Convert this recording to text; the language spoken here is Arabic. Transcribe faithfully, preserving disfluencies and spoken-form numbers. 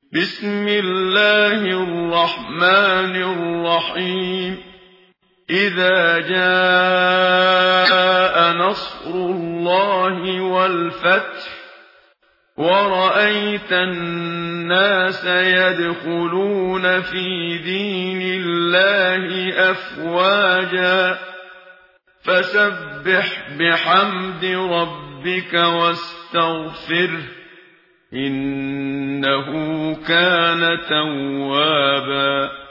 بسم الله الرحمن الرحيم إذا جاء نصر الله والفتح ورأيت الناس يدخلون في دين الله أفواجا فسبح بحمد ربك واستغفره إنه كان توابا.